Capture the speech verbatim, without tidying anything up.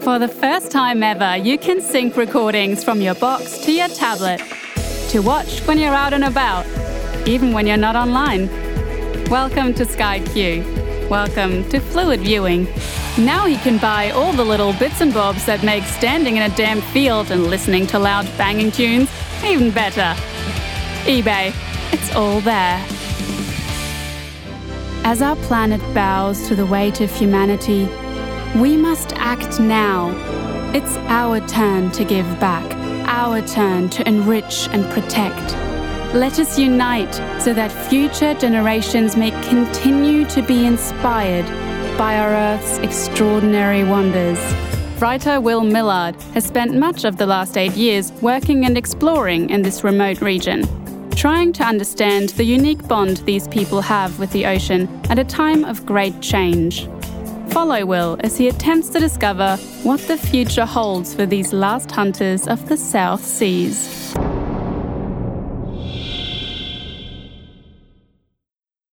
For the first time ever, you can sync recordings from your box to your tablet to watch when you're out and about, even when you're not online. Welcome to Sky Q. Welcome to Fluid Viewing. Now you can buy all the little bits and bobs that make standing in a damn field and listening to loud banging tunes even better. eBay. It's all there. As our planet bows to the weight of humanity, we must act now. It's our turn to give back, our turn to enrich and protect. Let us unite so that future generations may continue to be inspired by our Earth's extraordinary wonders. Writer Will Millard has spent much of the last eight years working and exploring in this remote region, trying to understand the unique bond these people have with the ocean at a time of great change. Follow Will as he attempts to discover what the future holds for these last hunters of the South Seas.